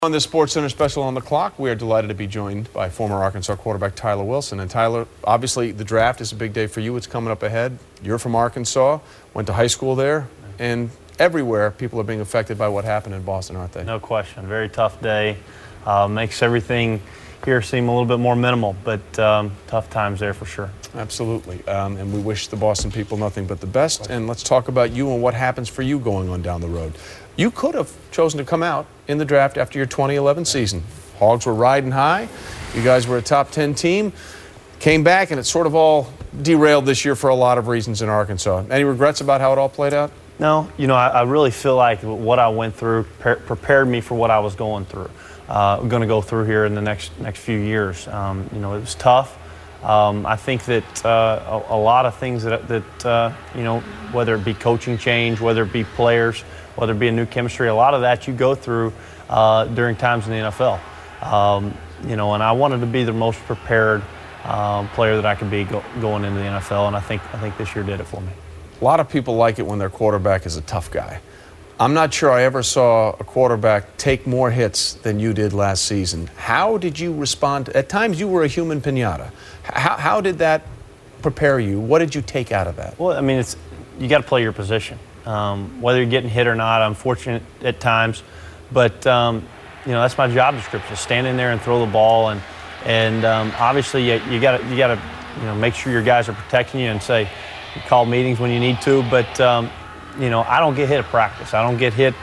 On this SportsCenter special on the clock, we are delighted to be joined by former Arkansas quarterback Tyler Wilson. And Tyler, obviously the draft is a big day for you. It's coming up ahead. You're from Arkansas, went to high school there, and everywhere people are being affected by what happened in Boston, aren't they? No question. Very tough day. Makes everything here seem a little bit more minimal, but tough times there for sure. Absolutely. And we wish the Boston people nothing but the best. And let's talk about you and what happens for you going on down the road. You could have chosen to come out in the draft after your 2011 season. Hogs were riding high. You guys were a top 10 team. Came back, and it sort of all derailed this year for a lot of reasons in Arkansas. Any regrets about how it all played out? No. You know, I really feel like what I went through prepared me for what I was going through. Going to go through here in the next few years. You know, it was tough. I think that a lot of things that you know, whether it be coaching change, whether it be players, whether it be a new chemistry, a lot of that you go through during times in the NFL. You know, and I wanted to be the most prepared player that I could be going into the NFL, and I think this year did it for me. A lot of people like it when their quarterback is a tough guy. I'm not sure I ever saw a quarterback take more hits than you did last season. How did you respond? At times you were a human pinata. How did that prepare you? What did you take out of that? Well, I mean, you got to play your position. Whether you're getting hit or not, I'm fortunate at times, but you know, that's my job description: stand in there and throw the ball, and obviously you got to make sure your guys are protecting you and say, you call meetings when you need to, but you know, I don't get hit at practice. I don't get hit,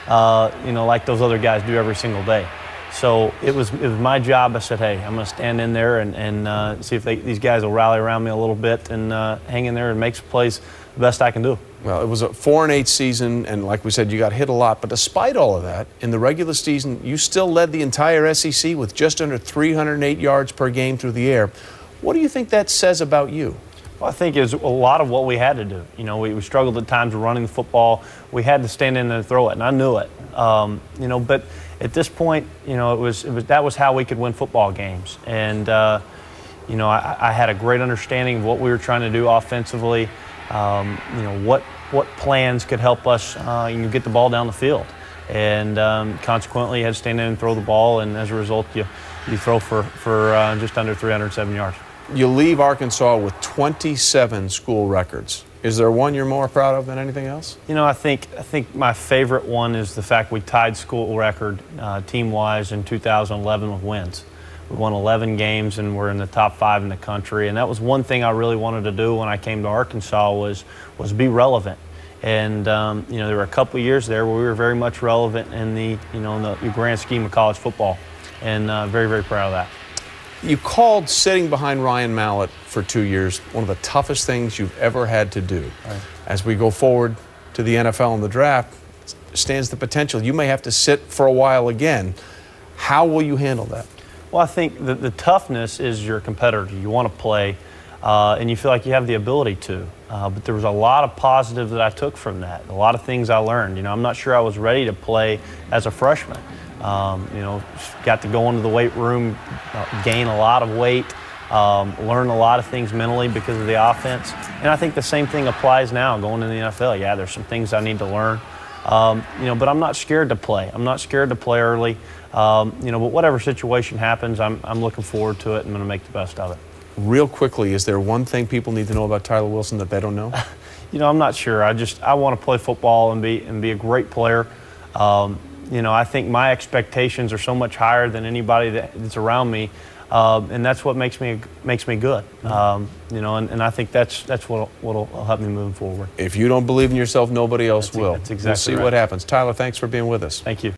you know, like those other guys do every single day. So it was my job. I said, hey, I'm going to stand in there and see if these guys will rally around me a little bit and hang in there and make some plays the best I can do. Well, it was a 4-8 season, and like we said, you got hit a lot. But despite all of that, in the regular season, you still led the entire SEC with just under 308 yards per game through the air. What do you think that says about you? Well, I think it was a lot of what we had to do. You know, we struggled at times running the football. We had to stand in there and throw it, and I knew it. You know, but at this point, you know, that was how we could win football games. And you know, I had a great understanding of what we were trying to do offensively. You know, what plans could help us get the ball down the field. And consequently, you had to stand in and throw the ball, and as a result, you throw for just under 307 yards. You leave Arkansas with 27 school records. Is there one you're more proud of than anything else? You know, I think my favorite one is the fact we tied school record team-wise in 2011 with wins. We won 11 games and we're in the top 5 in the country. And that was one thing I really wanted to do when I came to Arkansas was be relevant. And you know, there were a couple of years there where we were very much relevant in the grand scheme of college football, and very, very proud of that. You called sitting behind Ryan Mallett for 2 years one of the toughest things you've ever had to do. Right. As we go forward to the NFL and the draft, stands the potential you may have to sit for a while again. How will you handle that? Well, I think the toughness is your competitor. You want to play, and you feel like you have the ability to. But there was a lot of positive that I took from that, a lot of things I learned. You know, I'm not sure I was ready to play as a freshman. You know, got to go into the weight room, gain a lot of weight, learn a lot of things mentally because of the offense. And I think the same thing applies now going into the NFL. Yeah, there's some things I need to learn, you know, but I'm not scared to play. I'm not scared to play early. You know, but whatever situation happens, I'm looking forward to it and I'm going to make the best of it. Real quickly, is there one thing people need to know about Tyler Wilson that they don't know? You know, I'm not sure. I want to play football and be a great player. You know, I think my expectations are so much higher than anybody that's around me, and that's what makes me good. You know, and I think that's what'll help me move forward. If you don't believe in yourself, nobody else will. That's exactly We'll see right. what happens. Tyler, thanks for being with us. Thank you.